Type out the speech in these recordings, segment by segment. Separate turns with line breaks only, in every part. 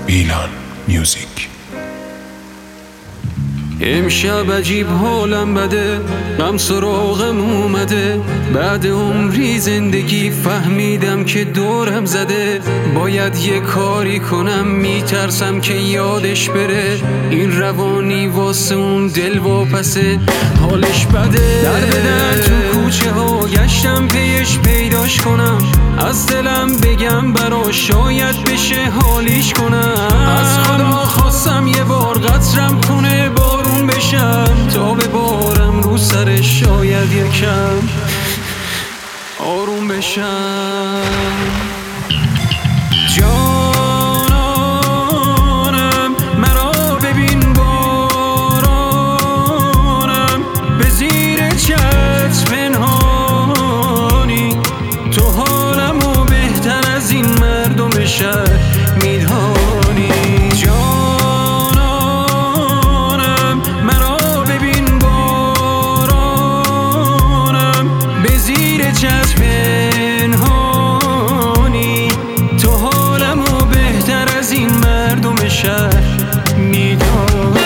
بیلان میوزیک.
امشب عجیب حالم بده، غم سراغم اومده. بعد عمری زندگی فهمیدم که دورم زده. باید یه کاری کنم، میترسم که یادش بره. این روانی واسه اون دل واپسه، حالش بده. در به در تو کوچه ها گشتم پیش پیداش کنم. از دلم بگم برا شاید بشه حالیش کنم. از خدا خواستم یه بار قطرم کنه بارون بشم، تا ببارم رو سرش شاید یکم آروم بشم. جانانم مرا ببین بارانم، به زیر چتر پنهانی. تو حالمو بهتر از این مردم شهر میدانی. جانانم مرا ببین بارانم، به زیر چتر پنهانی. تو حالمو بهتر از این مردم شهر میدانی.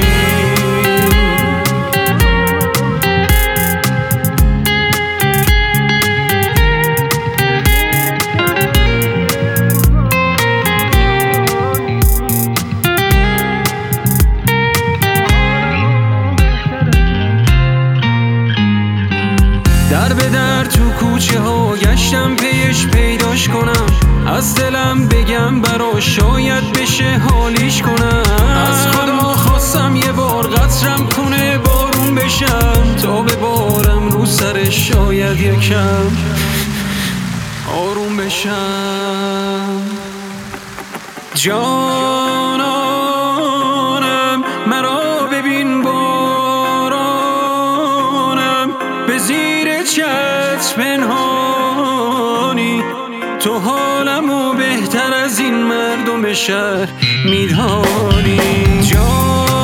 در به در تو کوچه ها گشتم پیش پیداش کنم. از دلم بگم برا شاید بشه حالیش کنم. از خدا خواستم یه بار قطرم کنه بارون بشم، تا ببارم رو سرش شاید یکم آروم بشم. جانانم مرا ببین بارانم، به زیر چتر پنهانی. تو حالمو بهتر از این مردم شهر میدانی.